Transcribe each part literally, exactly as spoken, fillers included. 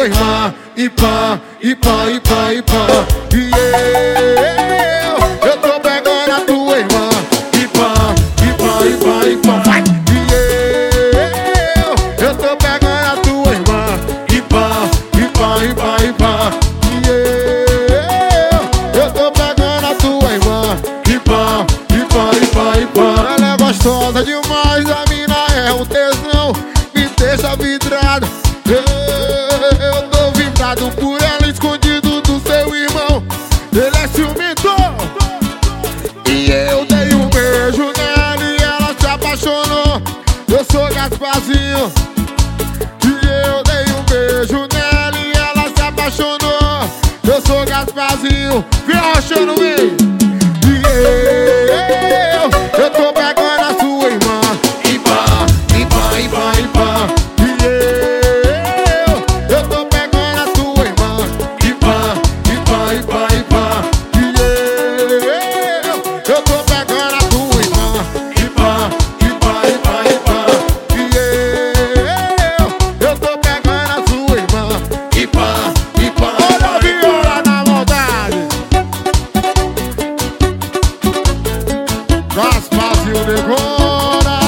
irmã. E pá, e pá, e pá, e pá. E eu, eu tô pegando a tua irmã. E pá, e pá, e pá, e pá. Vai! E eu, eu tô pegando a tua irmã. E pá, e pá, e pá, e pá. E eu, eu tô pegando a tua irmã. E pá, e pá, e pá, e pá. Ela é gostosa demais, a mina é um tesão. Me deixa vidrado. Eu, eu tô vidrado por ela, escondido do seu irmão. Ele é ciumento. E eu dei um beijo nela e ela se apaixonou. Eu sou Gasparzinho. E eu dei um beijo nela e ela se apaixonou. Eu sou Gasparzinho. Vem arrochando o meio. E eu, eu tô pegando a sua irmã. E pá, e pá, e pá, e pá. E eu, eu tô pegando a sua irmã. E pá, e pá, e pá, e pá. E eu, eu tô pegando a tua irmã. E pá, e pá, e pá, e pá. E eu, eu tô pegando a sua irmã. E pá, e pá. Olha a viola na maldade. Gasparzinho Negona.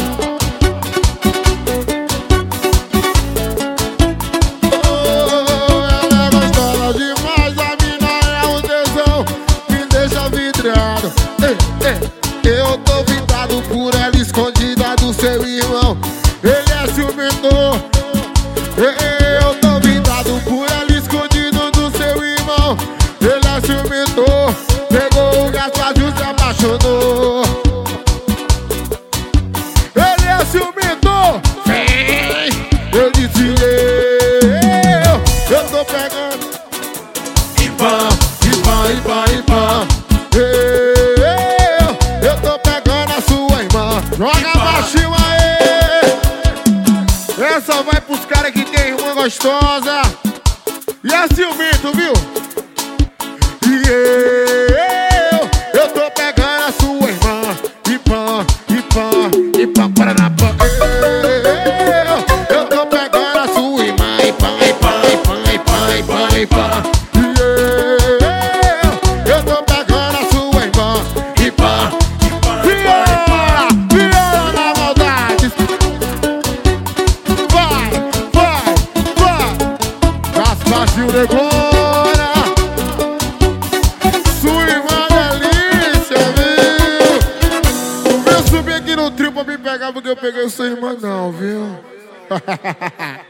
Oh, ela é gostosa demais, a mina é um tesão. Me deixa vidrado. Ei, ei, eu tô vidrado por ela, escondida do seu irmão. Ele é ciumento. Ei, eu tô vidrado por ela, escondido do seu irmão. Ele é ciumento. Pegou o Gasparzinho, se apaixonou. Ele é ciumento. Vem! Eu disse eu, eu tô pegando. E pá, e pá, e pá, e pá. Eu, eu tô pegando a sua irmã. Joga baixinho aí. Essa vai pros caras que tem irmã gostosa. E é ciumento, viu? E eu, eu tô pegando a sua irmã. E pá, e pá, e pá, para na pá. Eu, eu tô pegando a sua irmã. E pá, e pá, e pá, e pá, e pá, e pá. E eu, eu tô pegando a sua irmã. E pá, e pá, viola, viola na maldade. Vai, vai, vai. Gasparzinho Negona. Sua irmã delícia, viu? Não vem subir aqui no trio pra me pegar porque eu peguei sua irmã não, viu?